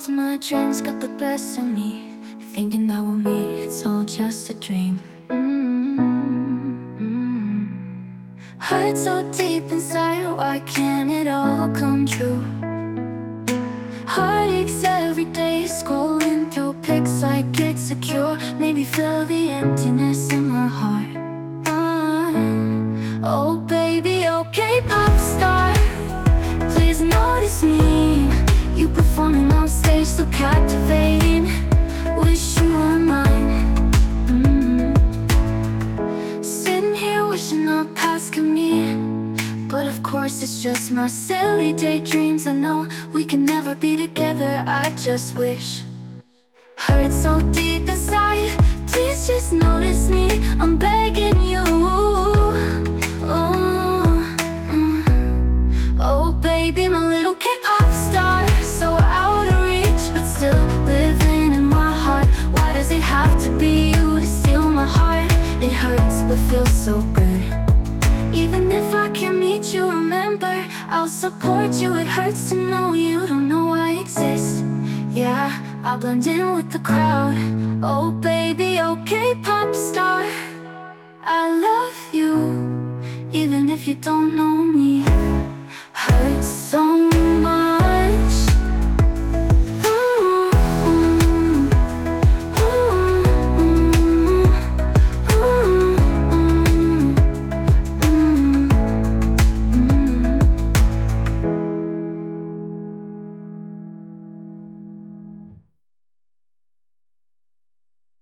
Sometimes my dreams got the best of me, thinking that we'll meet, it's all just a dream. Hurt so deep inside, why can't it all come true? Heartaches every day, scrolling through pics like it's a cure. Maybe fill the emptiness in my heart. Oh baby, okay pop star, please notice me. You performing on stage so captivating, wish you were mine. Sitting here wishing our paths could meet, but of course it's just my silly daydreams. I know we can never be together, I just wish. Hurt so deep inside, please just notice me, I'm begging you. Oh baby, my little K-pop star, so out of reach, but still living in my heart. Why does it have to be you to steal my heart? It hurts but feels so good. Even if I can't meet you, remember, I'll support you. It hurts to know you don't know I exist. Yeah, I'll blend in with the crowd. Oh baby, okay pop star, I love you, even if you don't know